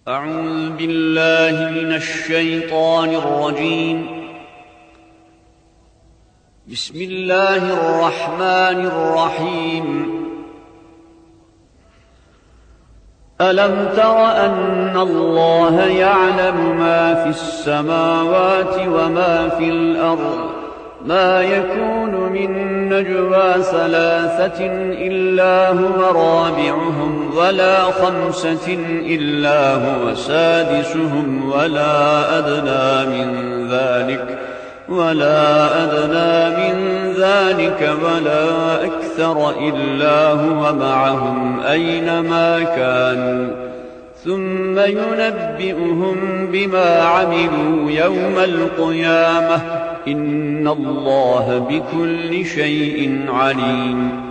أعوذ بالله من الشيطان الرجيم. بسم الله الرحمن الرحيم. ألم تر أن الله يعلم ما في السماوات وما في الأرض ما يكون من نجوى ثلاثة إلا هو رابعهم ولا خمسة إلا هو سادسهم ولا أدنى من ذلك ولا أكثر إلا هو معهم أينما كانوا ثم ينبئهم بما عملوا يوم القيامة إن الله بكل شيء عليم.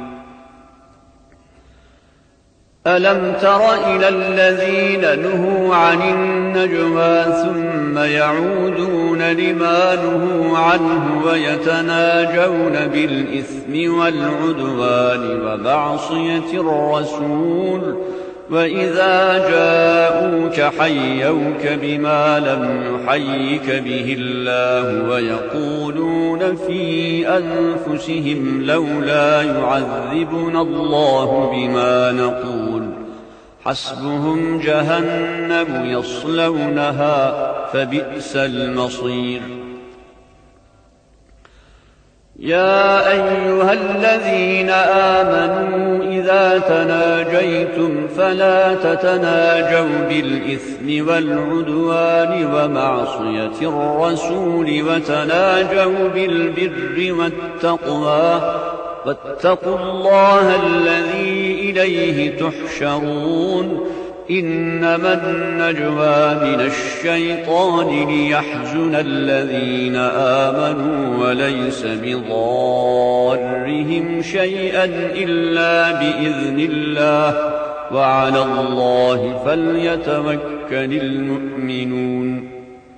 ألم تر إلى الذين نهوا عن النجوى ثم يعودون لما نهوا عنه ويتناجون بالإثم والعدوان ومعصية الرسول وإذا جاءوك حيوك بما لم يحيك به الله ويقولون في أنفسهم لولا يعذبنا الله بما نقول حسبهم جهنم يصلونها فبئس المصير. يا أيها الذين آمنوا إذا تناجيتم فلا تتناجوا بالإثم والعدوان ومعصية الرسول وتناجوا بالبر والتقوى واتقوا الله الذي إليه تحشرون. إنما النجوى من الشيطان ليحزن الذين آمنوا وليس بضارهم شيئا إلا بإذن الله وعلى الله فليتوكل المؤمنون.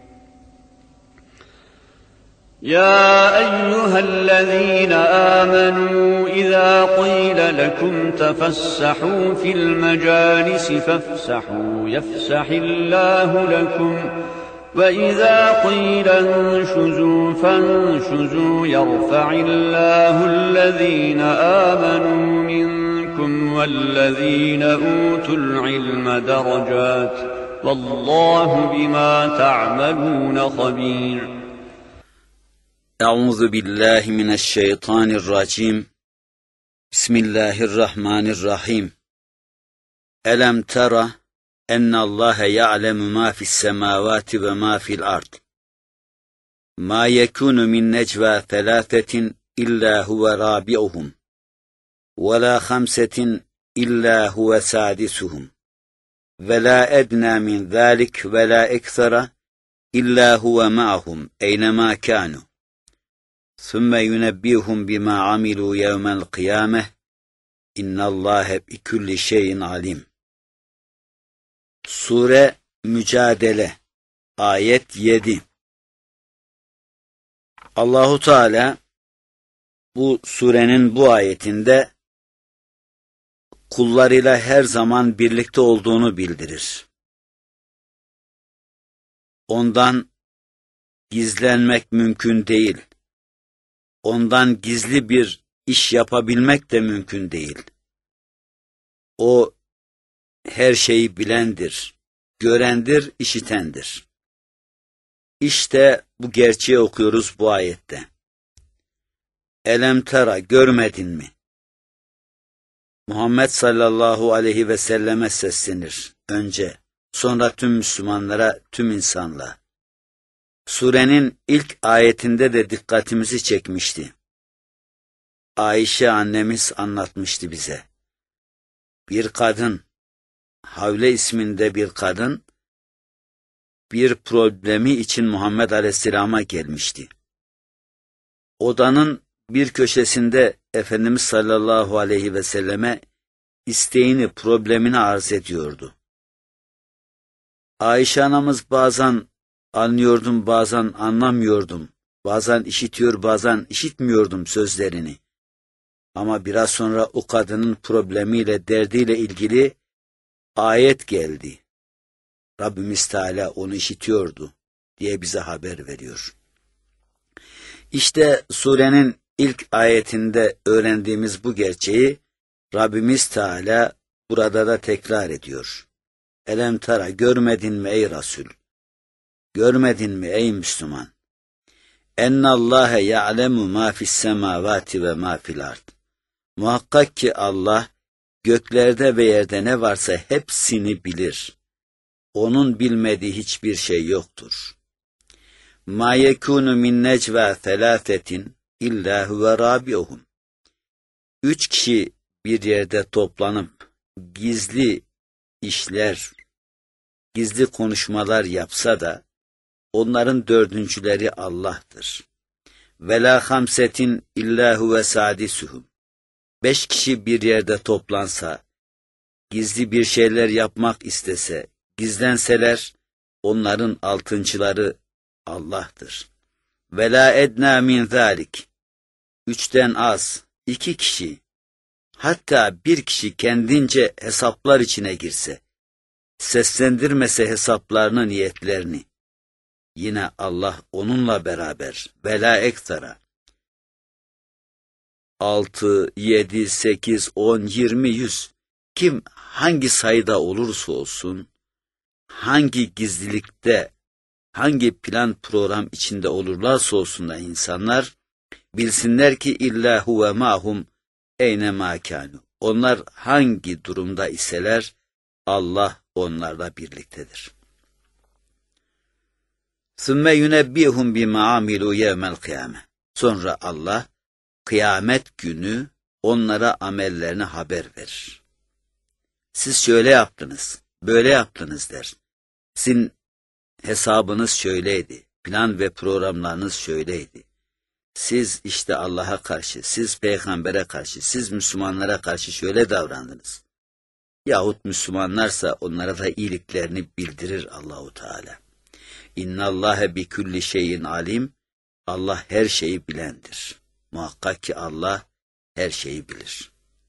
يا أيها الذين آمنوا إذا قيل لكم تفسحوا في المجالس فافسحوا يفسح الله لكم وإذا قيل انشزوا فانشزوا يرفع الله الذين آمنوا منكم والذين أوتوا العلم درجات والله بما تعملون خبير. أعوذ بالله من الشيطان الرجيم. بسم الله الرحمن الرحيم. ألم تر أن الله يعلم ما في السماوات وما في الأرض ما يكون من نجوى ثلاثة إلا هو رابعهم ولا خمسة إلا هو سادسهم ولا أدنى من ذلك ولا أكثر إلا هو معهم أينما كانوا ثم ينبئهم بما عملوا يوم القيامة إن الله بكل şeyin alim. Sure Mücadele ayet 7. Allahu Teala bu surenin bu ayetinde kullarıyla her zaman birlikte olduğunu bildirir. Ondan gizlenmek mümkün değil. Ondan gizli bir iş yapabilmek de mümkün değil. O her şeyi bilendir, görendir, işitendir. İşte bu gerçeği okuyoruz bu ayette. Elem tera, görmedin mi? Muhammed sallallahu aleyhi ve selleme seslenir önce, sonra tüm Müslümanlara, tüm insanlığa. Surenin ilk ayetinde de dikkatimizi çekmişti. Ayşe annemiz anlatmıştı bize. Bir kadın, Havle isminde bir kadın, bir problemi için Muhammed Aleyhisselam'a gelmişti. Odanın bir köşesinde Efendimiz sallallahu aleyhi ve selleme isteğini, problemini arz ediyordu. Ayşe anamız bazen anlıyordum, bazen anlamıyordum. Bazen işitiyor, bazen işitmiyordum sözlerini. Ama biraz sonra o kadının problemiyle, derdiyle ilgili ayet geldi. Rabbimiz Teala onu işitiyordu diye bize haber veriyor. İşte surenin ilk ayetinde öğrendiğimiz bu gerçeği Rabbimiz Teala burada da tekrar ediyor. Elem tara, görmedin mi ey Resul? Görmedin mi ey Müslüman? Ennallâhe ya'lemu mâ fissemâvâti ve mâ fil ard. Muhakkak ki Allah göklerde ve yerde ne varsa hepsini bilir. Onun bilmediği hiçbir şey yoktur. مَا يَكُونُ مِنْ نَجْوَى ثَلَاثَةٍ اِلَّا هُوَ رَابِعُهُمْ. 3 kişi bir yerde toplanıp gizli işler, gizli konuşmalar yapsa da onların dördüncüleri Allah'tır. وَلَا خَمْسَةٍ اِلَّا هُوَ سَادِسُهُمْ. 5 kişi bir yerde toplansa, gizli bir şeyler yapmak istese, gizlenseler, onların altıncıları Allah'tır. Ve la edna min zalik. 3'ten az, 2 kişi, hatta bir kişi kendince hesaplar içine girse, seslendirmese hesaplarını, niyetlerini, yine Allah onunla beraber. Ve la ekstra. 6, 7, 8, 10, 20, 100. Kim hangi sayıda olursa olsun, hangi gizlilikte, hangi plan program içinde olurlarsa olsunlar insanlar, bilsinler ki illa huve mahum eyne ma kanu. Onlar hangi durumda iseler, Allah onlarla birliktedir. Sümme yunebbihum bima amilu yevmel kıyame. Sonra Allah kıyamet günü onlara amellerini haber verir. Siz şöyle yaptınız, böyle yaptınız der. Sizin hesabınız şöyleydi, plan ve programlarınız şöyleydi. Siz işte Allah'a karşı, siz peygambere karşı, siz Müslümanlara karşı şöyle davrandınız. Yahut Müslümanlarsa onlara da iyiliklerini bildirir Allahu Teala. İnnallâhe bi kulli şeyin alim. Allah her şeyi bilendir. Muhakkak ki Allah her şeyi bilir.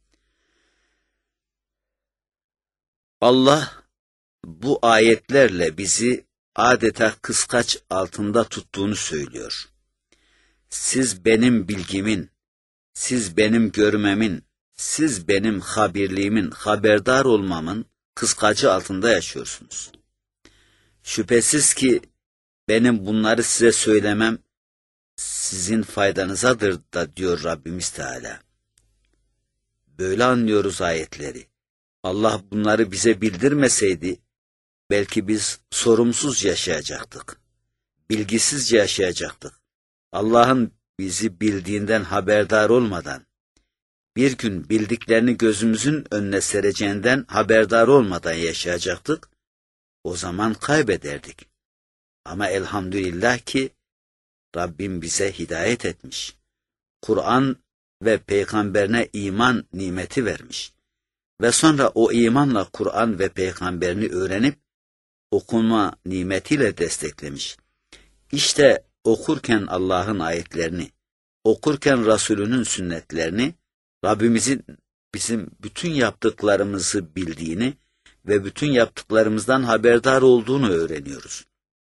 Allah bu ayetlerle bizi adeta kıskaç altında tuttuğunu söylüyor. Siz benim bilgimin, siz benim görmemin, siz benim habirliğimin, haberdar olmamın kıskacı altında yaşıyorsunuz. Şüphesiz ki benim bunları size söylemem sizin faydanızadır da diyor Rabbimiz Teala. Böyle anlıyoruz ayetleri. Allah bunları bize bildirmeseydi, belki biz sorumsuz yaşayacaktık. Bilgisizce yaşayacaktık. Allah'ın bizi bildiğinden haberdar olmadan, bir gün bildiklerini gözümüzün önüne sereceğinden haberdar olmadan yaşayacaktık. O zaman kaybederdik. Ama elhamdülillah ki Rabbim bize hidayet etmiş. Kur'an ve peygamberine iman nimeti vermiş. Ve sonra o imanla Kur'an ve peygamberini öğrenip okuma nimetiyle desteklemiş. İşte okurken Allah'ın ayetlerini, okurken Resulünün sünnetlerini, Rabbimizin bizim bütün yaptıklarımızı bildiğini ve bütün yaptıklarımızdan haberdar olduğunu öğreniyoruz.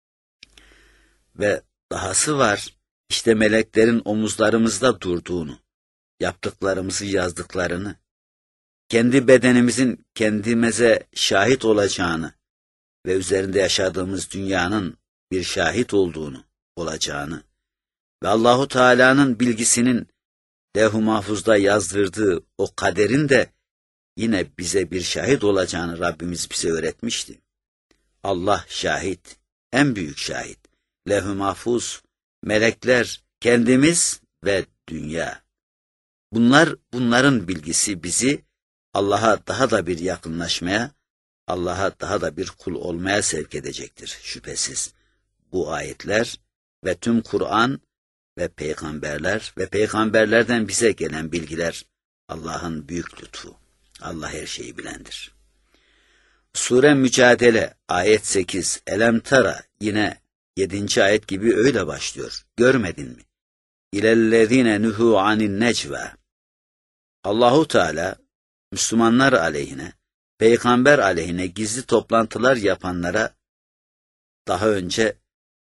Ve dahası var, işte meleklerin omuzlarımızda durduğunu, yaptıklarımızı yazdıklarını, kendi bedenimizin kendimize şahit olacağını ve üzerinde yaşadığımız dünyanın bir şahit olacağını ve Allahu Teala'nın bilgisinin Levh-i Mahfuz'da yazdırdığı o kaderin de yine bize bir şahit olacağını Rabbimiz bize öğretmişti. Allah şahit, en büyük şahit. Levh-i Mahfuz, melekler, kendimiz ve dünya. Bunların bilgisi bizi Allah'a daha da bir yakınlaşmaya, Allah'a daha da bir kul olmaya sevk edecektir şüphesiz. Bu ayetler ve tüm Kur'an ve peygamberler ve peygamberlerden bize gelen bilgiler Allah'ın büyük lütfu. Allah her şeyi bilendir. Sure Mücadele ayet 8, Elem tara yine 7. ayet gibi öyle başlıyor. Görmedin mi? İlellezine nuhu anin necva. Allahu Teala Müslümanlar aleyhine, peygamber aleyhine gizli toplantılar yapanlara daha önce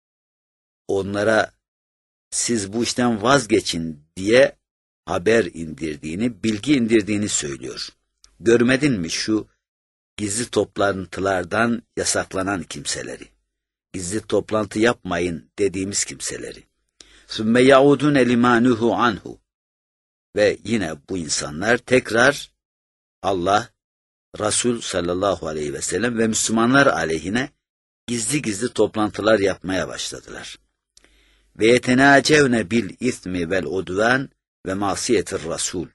onlara siz bu işten vazgeçin diye haber indirdiğini, bilgi indirdiğini söylüyor. Görmedin mi şu gizli toplantılardan yasaklanan kimseleri? Gizli toplantı yapmayın dediğimiz kimseleri. ثُمَّ يَعُودُونَ لِمَا نُهُوا عَنْهُ. Ve yine bu insanlar tekrar Allah, Resul sallallahu aleyhi ve sellem ve Müslümanlar aleyhine gizli toplantılar yapmaya başladılar. Ve yetenacevne bil ismi vel udvan ve masiyetir Resul.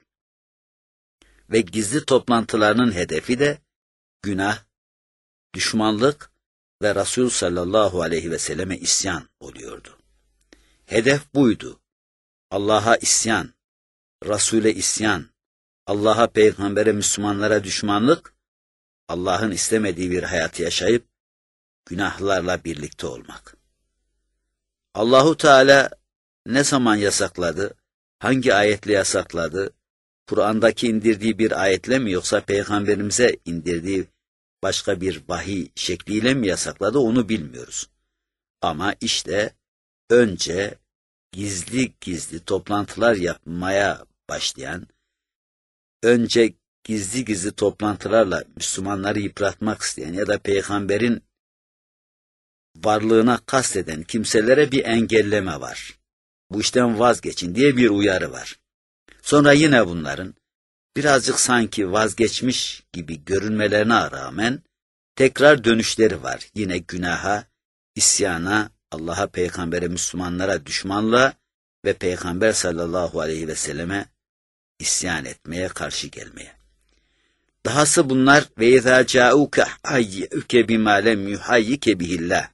Ve gizli toplantılarının hedefi de günah, düşmanlık ve Resul sallallahu aleyhi ve selleme isyan oluyordu. Hedef buydu. Allah'a isyan, Resul'e isyan, Allah'a, peygambere, Müslümanlara düşmanlık, Allah'ın istemediği bir hayatı yaşayıp günahlarla birlikte olmak. Allahu Teala ne zaman yasakladı? Hangi ayetle yasakladı? Kur'an'daki indirdiği bir ayetle mi yoksa peygamberimize indirdiği başka bir vahiy şekliyle mi yasakladı onu bilmiyoruz. Ama işte önce gizli toplantılar yapmaya başlayan, önce gizli toplantılarla Müslümanları yıpratmak isteyen ya da peygamberin varlığına kasteden kimselere bir engelleme var. Bu işten vazgeçin diye bir uyarı var. Sonra yine bunların birazcık sanki vazgeçmiş gibi görünmelerine rağmen tekrar dönüşleri var. Yine günaha, isyana, Allah'a, peygambere, Müslümanlara düşmanlığa ve peygamber sallallahu aleyhi ve selleme isyan etmeye, karşı gelmeye. Dahası bunlar ve izâ câûke hayyûke bimâ lem yuhayyike bihillah.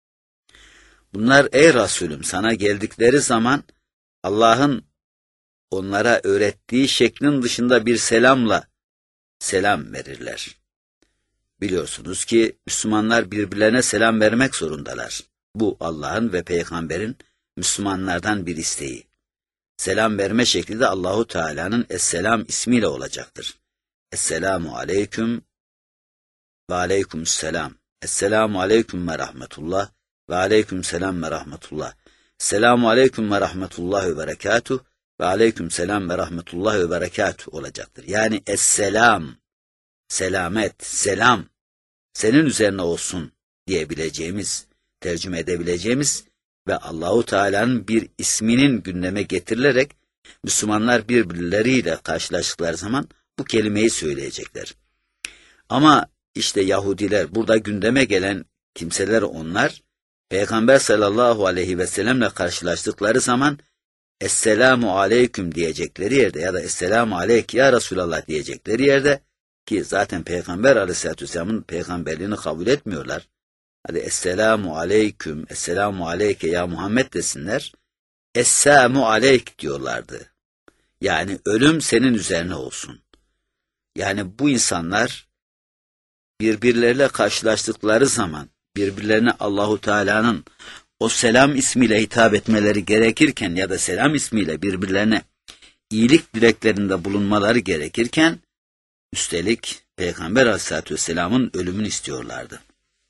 Bunlar ey Resulüm sana geldikleri zaman Allah'ın onlara öğrettiği şeklin dışında bir selamla selam verirler. Biliyorsunuz ki Müslümanlar birbirlerine selam vermek zorundalar. Bu Allah'ın ve peygamberin Müslümanlardan bir isteği. Selam verme şekli de Allahu Teala'nın Es-Selam ismiyle olacaktır. Esselamu aleyküm ve aleykümselam. Esselamu aleyküm ve rahmetullah ve aleykümselam ve rahmetullah. Selamu aleyküm ve rahmetullah ve berekatuh ve aleykümselam ve rahmetullah ve berekatuh olacaktır. Yani Es-Selam, selamet, selam senin üzerine olsun diyebileceğimiz, tercüme edebileceğimiz ve Allahu Teala'nın bir isminin gündeme getirilerek Müslümanlar birbirleriyle karşılaştıkları zaman bu kelimeyi söyleyecekler. Ama işte Yahudiler, burada gündeme gelen kimseler onlar, Peygamber sallallahu aleyhi ve sellemle karşılaştıkları zaman Esselamu aleyküm diyecekleri yerde ya da Esselamu aleyk ya Resulallah diyecekleri yerde ki zaten Peygamber aleyhissalatü vesselamın peygamberliğini kabul etmiyorlar. Hadi Esselamu aleyküm, Esselamu aleyke ya Muhammed desinler. Esselamu aleyk diyorlardı. Yani ölüm senin üzerine olsun. Yani bu insanlar birbirleriyle karşılaştıkları zaman birbirlerine Allahu Teala'nın o selam ismiyle hitap etmeleri gerekirken ya da selam ismiyle birbirlerine iyilik dileklerinde bulunmaları gerekirken üstelik Peygamber Aleyhisselatü Vesselam'ın ölümünü istiyorlardı.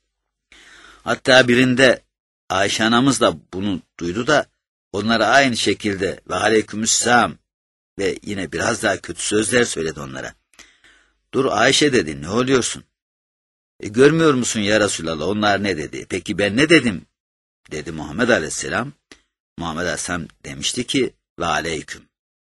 Hatta birinde Ayşe anamız da bunu duydu da onlara aynı şekilde ve aleykümselam ve yine biraz daha kötü sözler söyledi onlara. Dur Ayşe dedi, ne oluyorsun? Görmüyor musun ya Resulallah onlar ne dedi? Peki ben ne dedim? Dedi Muhammed Aleyhisselam. Muhammed Aleyhisselam demişti ki ve aleyküm.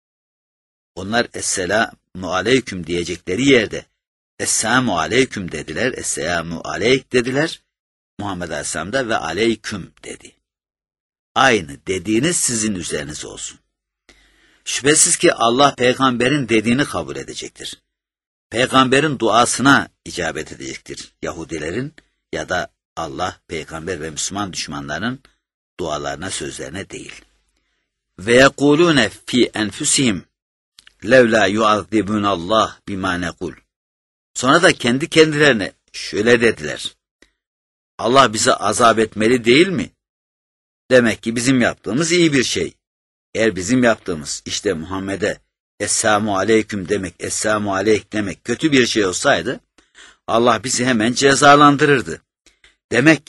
Onlar esselamu aleyküm diyecekleri yerde esselamu aleyküm dediler, esselamu aleyk dediler. Muhammed Aleyhisselam da ve aleyküm dedi. Aynı dediğiniz sizin üzerinize olsun. Şüphesiz ki Allah peygamberin dediğini kabul edecektir. Peygamberin duasına icabet edecektir Yahudilerin ya da Allah, peygamber ve Müslüman düşmanlarının dualarına, sözlerine değil. Ve yekulune fi enfusihim levla yuazzibunallah bima nekul. Sonra da kendi kendilerine şöyle dediler. Allah bize azap etmeli değil mi? Demek ki bizim yaptığımız iyi bir şey. Eğer bizim yaptığımız işte Muhammed'e Esselamu aleyküm demek, Esselamu aleyk demek kötü bir şey olsaydı Allah bizi hemen cezalandırırdı. Demek ki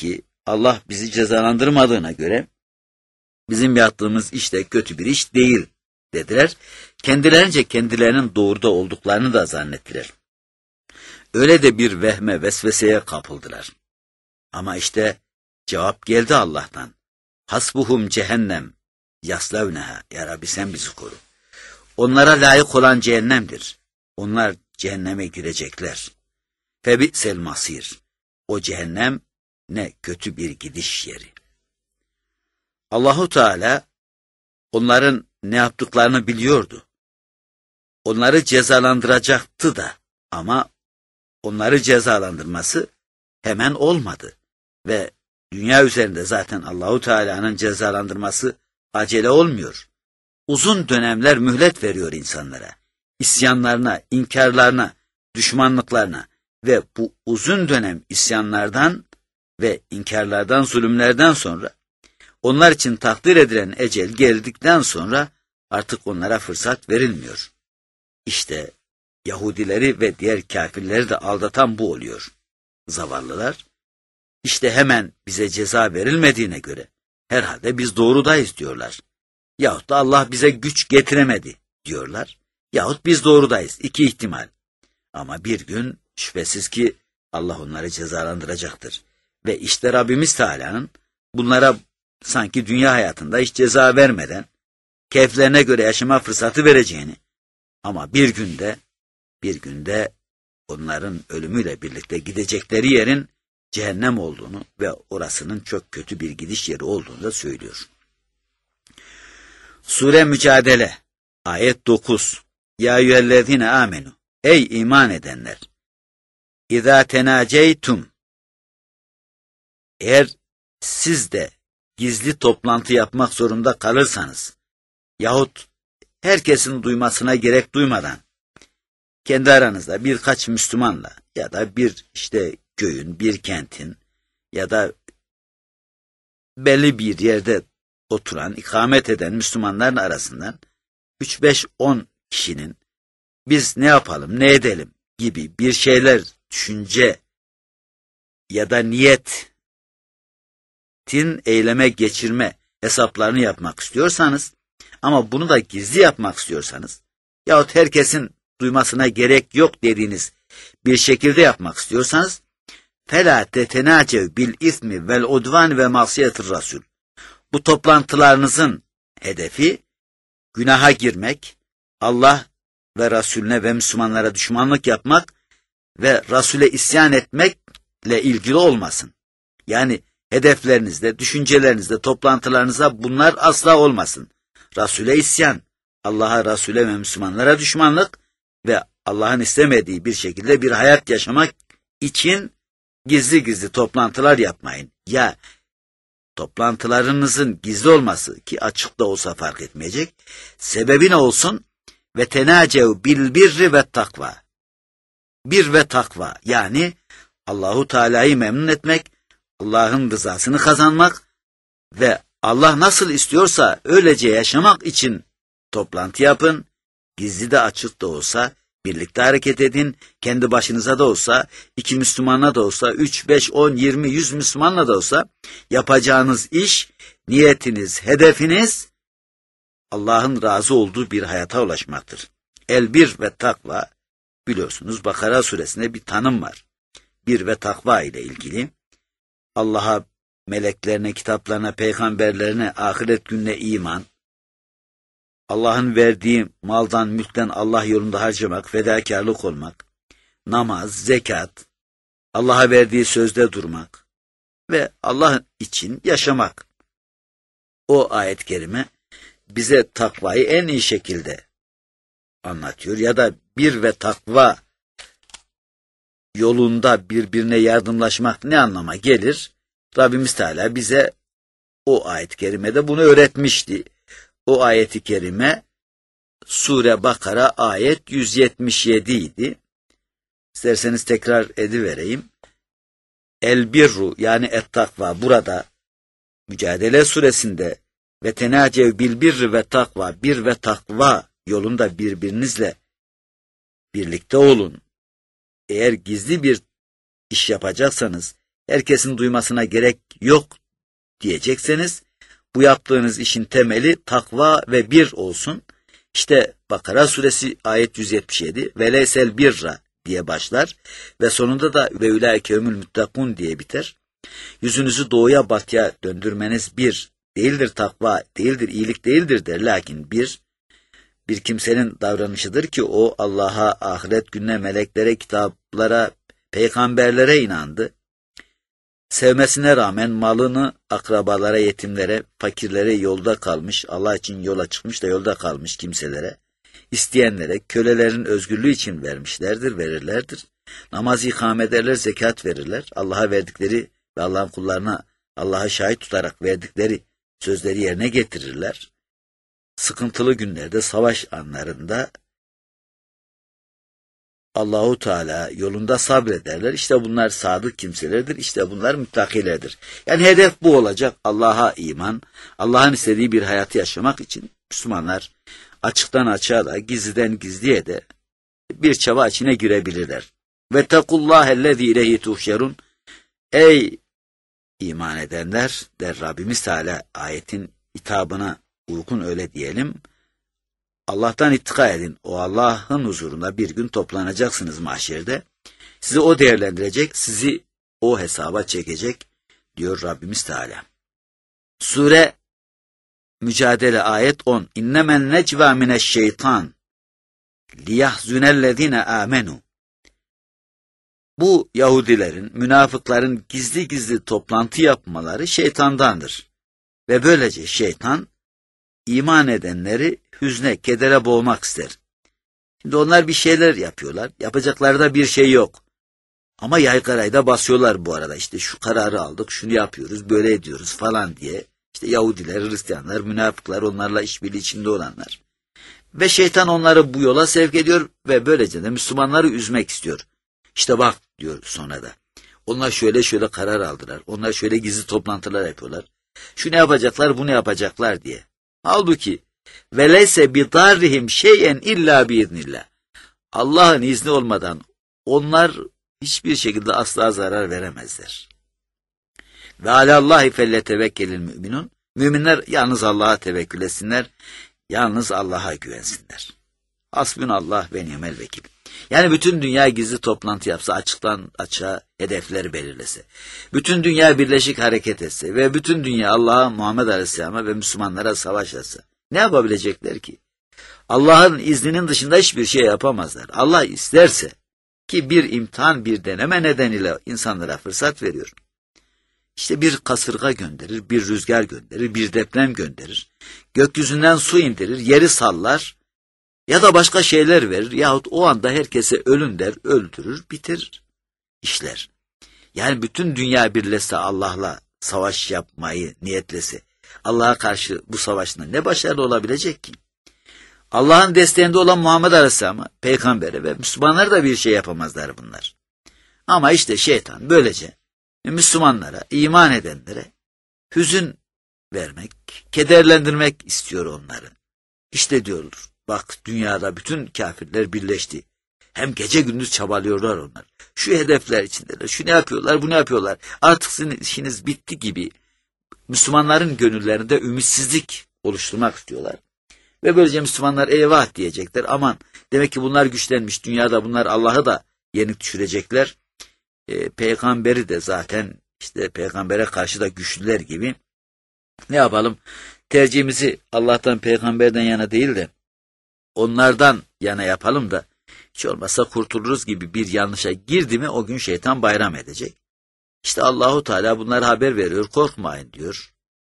Allah bizi cezalandırmadığına göre bizim yaptığımız iş de kötü bir iş değil dediler. Kendilerince kendilerinin doğruda olduklarını da zannettiler. Öyle de bir vehme, vesveseye kapıldılar. Ama işte cevap geldi Allah'tan. Hasbuhum cehennem yaslavneha. Ya Rabbi sen bizi koru. Onlara layık olan cehennemdir. Onlar cehenneme girecekler. Febi'sel masir. O cehennem ne kötü bir gidiş yeri. Allahu Teala onların ne yaptıklarını biliyordu. Onları cezalandıracaktı da ama onları cezalandırması hemen olmadı. Ve dünya üzerinde zaten Allahu Teala'nın cezalandırması acele olmuyor. Uzun dönemler mühlet veriyor insanlara. İsyanlarına, inkarlarına, düşmanlıklarına ve bu uzun dönem isyanlardan ve inkarlardan, zulümlerden sonra onlar için takdir edilen ecel geldikten sonra artık onlara fırsat verilmiyor. İşte Yahudileri ve diğer kafirleri de aldatan bu oluyor. Zavallılar, işte hemen bize ceza verilmediğine göre herhalde biz doğrudayız diyorlar. Yahut da Allah bize güç getiremedi diyorlar. Yahut biz doğrudayız. İki ihtimal. Ama bir gün şüphesiz ki Allah onları cezalandıracaktır. Ve işte Rabbimiz Teala'nın bunlara sanki dünya hayatında hiç ceza vermeden keyiflerine göre yaşama fırsatı vereceğini ama bir günde onların ölümüyle birlikte gidecekleri yerin cehennem olduğunu ve orasının çok kötü bir gidiş yeri olduğunu da söylüyor. Sure Mücadele ayet 9. Ya eyyühellezine amenu. Ey iman edenler. İzâ tenâceytum. Eğer siz de gizli toplantı yapmak zorunda kalırsanız yahut herkesin duymasına gerek duymadan kendi aranızda birkaç Müslümanla ya da bir köyün, bir kentin ya da belli bir yerde oturan, ikamet eden Müslümanların arasından 3-5-10 kişinin biz ne yapalım, ne edelim gibi bir şeyler, düşünce ya da niyetin eyleme geçirme hesaplarını yapmak istiyorsanız ama bunu da gizli yapmak istiyorsanız yahut herkesin duymasına gerek yok dediğiniz bir şekilde yapmak istiyorsanız فَلَا تَتَنَاجَوْ بِالْاِثْمِ وَالْعُدْوَانِ وَمَعْصِيَةِ الرَّسُولِ. Bu toplantılarınızın hedefi günaha girmek, Allah ve Resulüne ve Müslümanlara düşmanlık yapmak ve Resul'e isyan etmekle ilgili olmasın. Yani hedeflerinizde, düşüncelerinizde, toplantılarınızda bunlar asla olmasın. Resul'e isyan, Allah'a, Resul'e ve Müslümanlara düşmanlık ve Allah'ın istemediği bir şekilde bir hayat yaşamak için gizli toplantılar yapmayın. Ya toplantılarınızın gizli olması ki açık da olsa fark etmeyecek. Sebebi ne olsun? Ve tenacev bil birri ve takva. Bir ve takva yani Allahu Teala'yı memnun etmek, Allah'ın rızasını kazanmak ve Allah nasıl istiyorsa öylece yaşamak için toplantı yapın. Gizli de açık da olsa birlikte hareket edin. Kendi başınıza da olsa, 2 Müslümanla da olsa, 3, 5, 10, 20, 100 Müslümanla da olsa yapacağınız iş, niyetiniz, hedefiniz Allah'ın razı olduğu bir hayata ulaşmaktır. El-bir ve takva, biliyorsunuz Bakara suresinde bir tanım var. Bir ve takva ile ilgili Allah'a, meleklerine, kitaplarına, peygamberlerine, ahiret gününe iman, Allah'ın verdiği maldan, mülkten Allah yolunda harcamak, fedakarlık olmak, namaz, zekat, Allah'a verdiği sözde durmak ve Allah için yaşamak. O ayet-i kerime bize takvayı en iyi şekilde anlatıyor ya da bir ve takva yolunda birbirine yardımlaşmak ne anlama gelir? Rabbimiz Teala bize o ayet-i kerimede bunu öğretmişti. O ayet-i kerime Sure Bakara ayet 177 idi. İsterseniz tekrar edivereyim. El-birru yani et-takva burada Mücadele suresinde ve tenacev bil birri ve takva, bir ve takva yolunda birbirinizle birlikte olun. Eğer gizli bir iş yapacaksanız herkesin duymasına gerek yok diyecekseniz, bu yaptığınız işin temeli takva ve bir olsun. İşte Bakara suresi ayet 177, veleysel birra diye başlar ve sonunda da ve ulaike humul muttakun diye biter. Yüzünüzü doğuya batıya döndürmeniz bir değildir, takva değildir, iyilik değildir der. Lakin bir kimsenin davranışıdır ki o Allah'a, ahiret gününe, meleklere, kitaplara, peygamberlere inandı. Sevmesine rağmen malını akrabalara, yetimlere, fakirlere, yolda kalmış, Allah için yola çıkmış da yolda kalmış kimselere, isteyenlere, kölelerin özgürlüğü için vermişlerdir, verirlerdir. Namaz ikame ederler, zekat verirler. Allah'a verdikleri ve Allah'ın kullarına Allah'a şahit tutarak verdikleri sözleri yerine getirirler. Sıkıntılı günlerde, savaş anlarında Allahu Teala yolunda sabrederler. İşte bunlar sadık kimselerdir. İşte bunlar müttakilerdir. Yani hedef bu olacak. Allah'a iman, Allah'ın istediği bir hayatı yaşamak için Müslümanlar açıktan açığa da, gizliden gizliye de bir çaba içine girebilirler. Ve tekullâhellezî ileyhi tuhşerun. Ey iman edenler der Rabbimiz Teala, ayetin hitabına uygun öyle diyelim. Allah'tan ittika edin. O Allah'ın huzurunda bir gün toplanacaksınız mahşerde. Sizi o değerlendirecek, sizi o hesaba çekecek diyor Rabbimiz Teala. Sure Mücadele ayet 10. İnnemen necva mineşşeytan liyahzunellezine amenu. Bu Yahudilerin, münafıkların gizli gizli toplantı yapmaları şeytandandır. Ve böylece şeytan iman edenleri hüzne, kedere boğmak ister. Şimdi onlar bir şeyler yapıyorlar. Yapacakları da bir şey yok. Ama yaygarayı da basıyorlar bu arada. İşte şu kararı aldık, şunu yapıyoruz, böyle ediyoruz falan diye. İşte Yahudiler, Hristiyanlar, münafıklar, onlarla işbirliği içinde olanlar. Ve şeytan onları bu yola sevk ediyor ve böylece de Müslümanları üzmek istiyor. İşte bak diyor sonra da. Onlar şöyle karar aldılar. Onlar şöyle gizli toplantılar yapıyorlar. Şunu yapacaklar, bunu yapacaklar diye. Halbuki veleyse bidarrihim şeyen illa biiznillah. Allah'ın izni olmadan onlar hiçbir şekilde asla zarar veremezler. Ve alallahi felletevekkelil müminun. Müminler yalnız Allah'a tevekkül etsinler. Yalnız Allah'a güvensinler. Hasbunallah ve ni'mel vekil. Yani bütün dünya gizli toplantı yapsa, açıktan açığa hedefleri belirlese, bütün dünya birleşik hareket etse ve bütün dünya Allah'a, Muhammed Aleyhisselam'a ve Müslümanlara savaş açsa, ne yapabilecekler ki? Allah'ın izninin dışında hiçbir şey yapamazlar. Allah isterse, ki bir imtihan, bir deneme nedeniyle insanlara fırsat veriyor. İşte bir kasırga gönderir, bir rüzgar gönderir, bir deprem gönderir, gökyüzünden su indirir, yeri sallar ya da başka şeyler verir yahut o anda herkese ölün der, öldürür, bitirir işler. Yani bütün dünya birleşse, Allah'la savaş yapmayı niyetlese, Allah'a karşı bu savaşta ne başarılı olabilecek ki? Allah'ın desteğinde olan Muhammed Aleyhisselam'a, peygambere ve Müslümanlara da bir şey yapamazlar bunlar. Ama işte şeytan böylece Müslümanlara, iman edenlere hüzün vermek, kederlendirmek istiyor onları. İşte diyorlar, bak dünyada bütün kafirler birleşti. Hem gece gündüz çabalıyorlar onlar. Şu hedefler içindeler, şunu yapıyorlar, bunu yapıyorlar. Artık sizin işiniz bitti gibi Müslümanların gönüllerinde ümitsizlik oluşturmak istiyorlar. Ve böylece Müslümanlar eyvah diyecekler. Aman demek ki bunlar güçlenmiş. Dünyada bunlar Allah'ı da yenik düşürecekler. Peygamberi de zaten işte peygambere karşı da güçlüler gibi. Ne yapalım? Tercihimizi Allah'tan, peygamberden yana değil de onlardan yana yapalım da hiç olmazsa kurtuluruz gibi bir yanlışa girdi mi o gün şeytan bayram edecek. İşte Allahu Teala bunlara haber veriyor. Korkmayın diyor.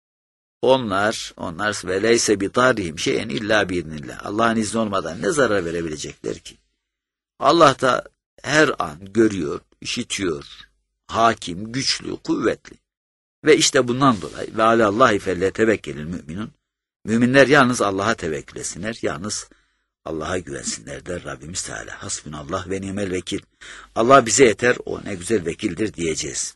Onlar veleyse bidarrihim şeyen illa biiznillah. Allah'ın izni olmadan ne zarar verebilecekler ki? Allah da her an görüyor, işitiyor, hakim, güçlü, kuvvetli. Ve işte bundan dolayı ve alallahi felletevekkelil müminun. Müminler yalnız Allah'a tevekkül etsinler, yalnız Allah'a güvensinler der Rabbimiz Teala. Hasbunallah ve ni'mel vekil. Allah bize yeter, o ne güzel vekildir diyeceğiz.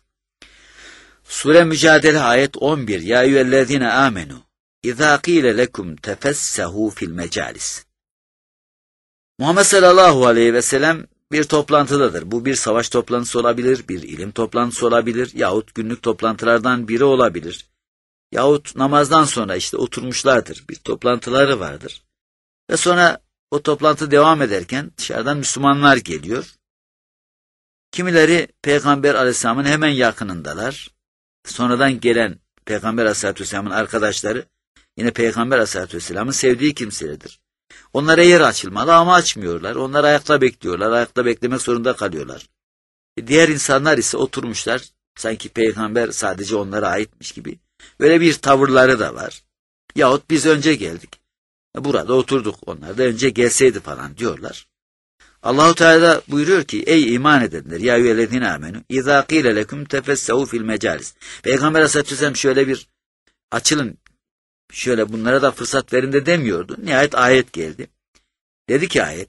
Sure Mücadele ayet 11. Ya eyyühellezine amenu İzâ qîle lekum tefessehu fil mecalis. Muhammed sallallahu aleyhi ve sellem bir toplantıdadır. Bu bir savaş toplantısı olabilir, bir ilim toplantısı olabilir, yahut günlük toplantılardan biri olabilir. Yahut namazdan sonra işte oturmuşlardır, bir toplantıları vardır. Ve sonra o toplantı devam ederken dışarıdan Müslümanlar geliyor. Kimileri Peygamber Aleyhisselam'ın hemen yakınındalar. Sonradan gelen Peygamber Aleyhisselatü Vesselam'ın arkadaşları yine Peygamber Aleyhisselatü Vesselam'ın sevdiği kimselerdir. Onlara yer açılmalı ama açmıyorlar. Onlar ayakta bekliyorlar. Ayakta beklemek zorunda kalıyorlar. Diğer insanlar ise oturmuşlar. Sanki Peygamber sadece onlara aitmiş gibi. Böyle bir tavırları da var. Yahut biz önce geldik. Burada oturduk. Onlar da önce gelseydi falan diyorlar. Allahu Teala buyuruyor ki ey iman edenler ya eyyühellezine amenu izâ qîle leküm tefessehu fil mecalis. Peygamber Aleyhisselatü Vesselam şöyle bir açılın, şöyle bunlara da fırsat verin de demiyordu. Nihayet ayet geldi. Dedi ki ayet,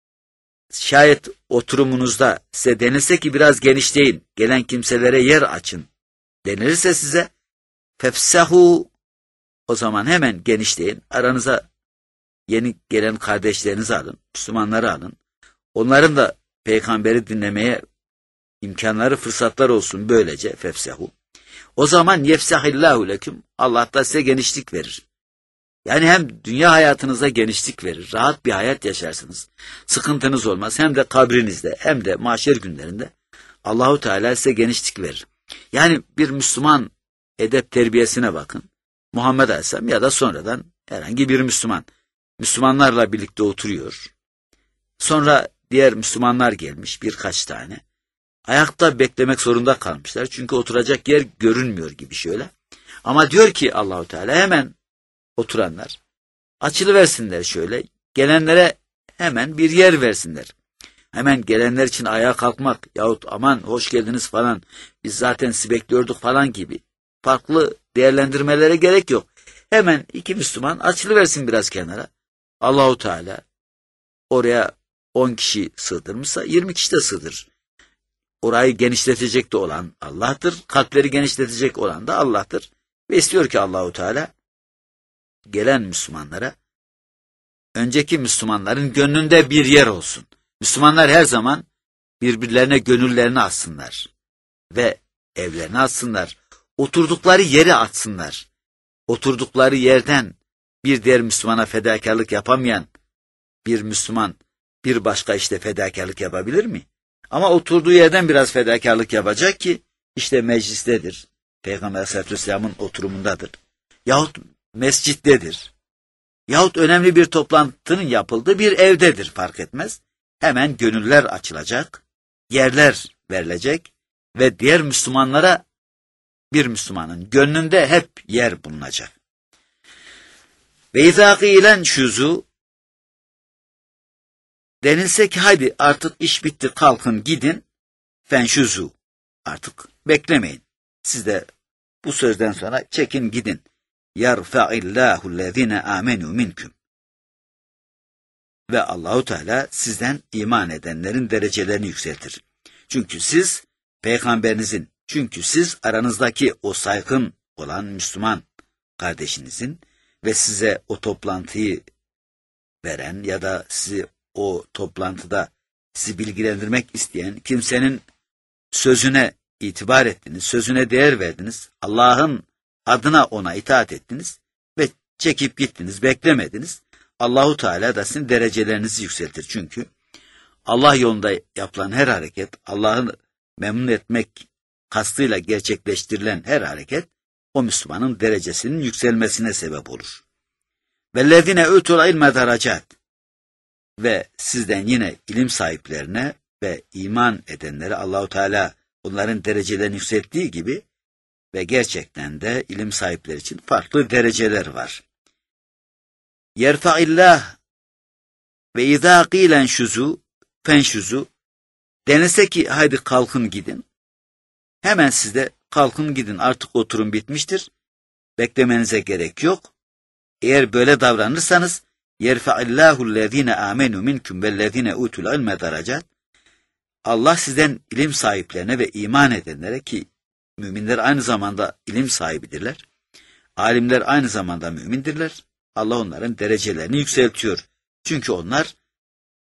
şayet oturumunuzda size denilse ki biraz genişleyin, gelen kimselere yer açın denilirse size fefsehu, o zaman hemen genişleyin, aranıza yeni gelen kardeşlerinizi alın, Müslümanları alın. Onların da peygamberi dinlemeye imkanları, fırsatlar olsun böylece fefsehu. O zaman yefsahillahu leküm, Allah da size genişlik verir. Yani hem dünya hayatınıza genişlik verir, rahat bir hayat yaşarsınız. Sıkıntınız olmaz, hem de kabrinizde hem de mahşer günlerinde Allahu Teala size genişlik verir. Yani bir Müslüman edep terbiyesine bakın. Muhammed Aleyhisselam ya da sonradan herhangi bir Müslüman, Müslümanlarla birlikte oturuyor. Sonra diğer Müslümanlar gelmiş birkaç tane. Ayakta beklemek zorunda kalmışlar. Çünkü oturacak yer görünmüyor gibi şöyle. Ama diyor ki Allahu Teala hemen oturanlar açılıversinler şöyle. Gelenlere hemen bir yer versinler. Hemen gelenler için ayağa kalkmak yahut aman hoş geldiniz falan, biz zaten sizi bekliyorduk falan gibi farklı değerlendirmelere gerek yok. Hemen iki Müslüman açılıversin biraz kenara. Allahu Teala oraya 10 kişi sığdırmışsa 20 kişi de sığdırır. Orayı genişletecek de olan Allah'tır. Kalpleri genişletecek olan da Allah'tır. Ve istiyor ki Allahu Teala gelen Müslümanlara önceki Müslümanların gönlünde bir yer olsun. Müslümanlar her zaman birbirlerine gönüllerini açsınlar ve evlerini açsınlar. Oturdukları yeri açsınlar. Oturdukları yerden bir diğer Müslümana fedakarlık yapamayan bir Müslüman bir başka işte fedakarlık yapabilir mi? Ama oturduğu yerden biraz fedakarlık yapacak ki işte meclistedir. Peygamber Aleyhisselatü Vesselam'ın oturumundadır. Yahut mescittedir. Yahut önemli bir toplantının yapıldığı bir evdedir, fark etmez. Hemen gönüller açılacak, yerler verilecek ve diğer Müslümanlara bir Müslümanın gönlünde hep yer bulunacak. Ve izâ qîlen şuzu, denilse ki haydi artık iş bitti kalkın gidin, fenşuzu, artık beklemeyin. Siz de bu sözden sonra çekin gidin. Yerfa'illâhu lezîne âmenû minküm. Ve Allahu Teala sizden iman edenlerin derecelerini yükseltir. Çünkü siz peygamberinizin, çünkü siz aranızdaki o saygın olan Müslüman kardeşinizin ve size o toplantıyı veren ya da sizi o toplantıda sizi bilgilendirmek isteyen kimsenin sözüne itibar ettiniz, sözüne değer verdiniz, Allah'ın adına ona itaat ettiniz ve çekip gittiniz, beklemediniz. Allahu Teala da sizin derecelerinizi yükseltir. Çünkü Allah yolunda yapılan her hareket, Allah'ı memnun etmek kastıyla gerçekleştirilen her hareket, o Müslümanın derecesinin yükselmesine sebep olur. وَالَّذِينَ اُوتُوا الْعِلْمَ دَرَجَاتٍ. Ve sizden yine ilim sahiplerine ve iman edenlere Allahu Teala onların derecelerini yükselttiği gibi ve gerçekten de ilim sahipleri için farklı dereceler var. Yerfa'illah ve izâ qîlen şuzu fenşuzu, denilse ki haydi kalkın gidin. Hemen siz de kalkın gidin, artık oturum bitmiştir. Beklemenize gerek yok. Eğer böyle davranırsanız yerfa'illahu lezîne âmenû minküm vellezîne utul ilme derecat. Allah sizden ilim sahiplerine ve iman edenlere, ki müminler aynı zamanda ilim sahibidirler. Alimler aynı zamanda mümindirler. Allah onların derecelerini yükseltiyor. Çünkü onlar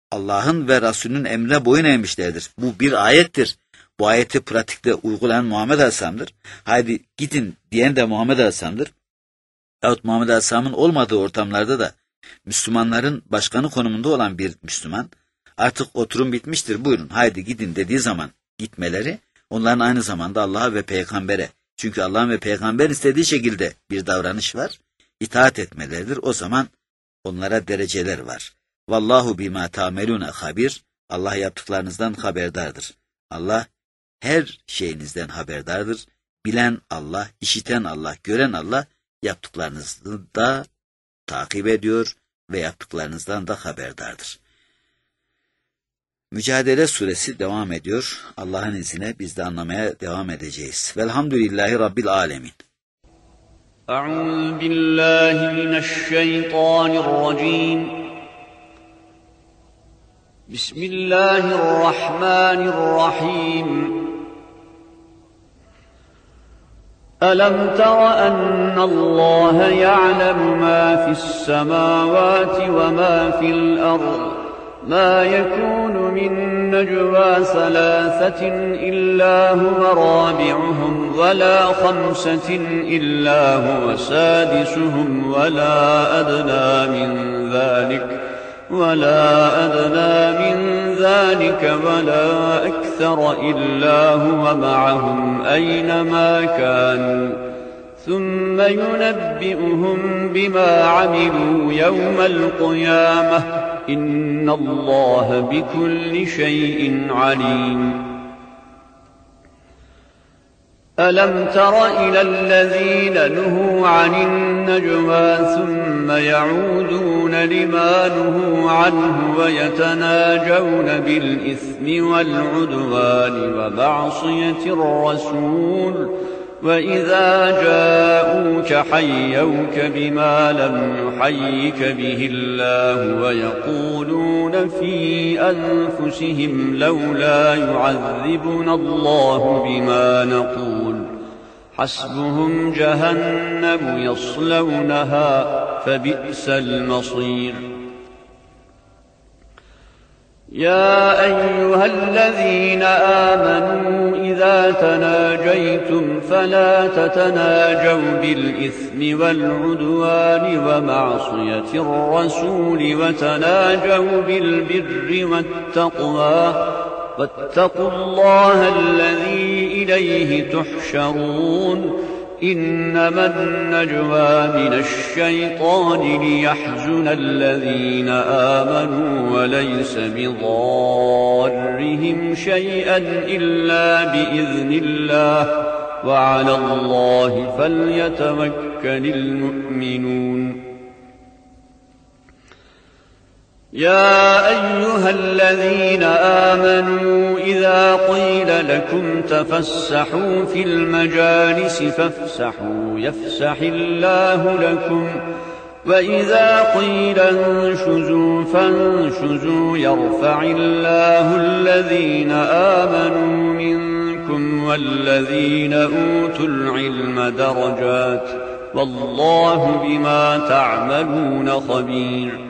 Allah'ın ve Resulünün emrine boyun eğmişlerdir. Bu bir ayettir. Bu ayeti pratikte uygulayan Muhammed Aleyhisselam'dır. Haydi gidin diyen de Muhammed Aleyhisselam'dır. Yahut Muhammed Aleyhisselam'ın olmadığı ortamlarda da Müslümanların başkanı konumunda olan bir Müslüman artık oturum bitmiştir, buyurun haydi gidin dediği zaman gitmeleri, onların aynı zamanda Allah'a ve peygambere, çünkü Allah'ın ve peygamber istediği şekilde bir davranış var, itaat etmeleridir. O zaman onlara dereceler var. Vallahu bima ta'melune habir. Allah yaptıklarınızdan haberdardır. Allah her şeyinizden haberdardır. Bilen Allah, işiten Allah, gören Allah yaptıklarınızı da takip ediyor ve yaptıklarınızdan da haberdardır. Mücadele suresi devam ediyor. Allah'ın izniyle biz de anlamaya devam edeceğiz. Velhamdülillahi Rabbil alemin. Eûzu billahi mineşşeytanirracim. Bismillahirrahmanirrahim. ألم تر أن الله يعلم ما في السماوات وما في الأرض ما يكون من نجوى ثلاثة إلا هو رابعهم ولا خمسة إلا هو سادسهم ولا أدنى من ذلك ولا أكثر إلا هو معهم أينما كانوا ثم ينبئهم بما عملوا يوم القيامة إن الله بكل شيء عليم. ألم تر إلى الذين نهوا عن النجوى ثم يعودون لما نهوا عنه ويتناجون بالإثم والعدوان ومعصية الرسول وإذا جاءوك حيوك بما لم يحيك به الله ويقولون في أنفسهم لولا يعذبنا الله بما نقول حسبهم جهنم يصلونها فبئس المصير. يا أيها الذين آمنوا إذا تناجيتم فلا تتناجوا بالإثم والعدوان ومعصية الرسول وتناجوا بالبر والتقوى واتقوا الله الذي إليه تحشرون. إنما النجوى من الشيطان ليحزن الذين آمنوا وليس بضارهم شيئا إلا بإذن الله وعلى الله فليتوكل المؤمنون. يا أيها الذين آمنوا إذا قيل لكم تفسحوا في المجالس فافسحوا يفسح الله لكم وإذا قيل انشزوا فانشزوا يرفع الله الذين آمنوا منكم والذين أوتوا العلم درجات والله بما تعملون خبير.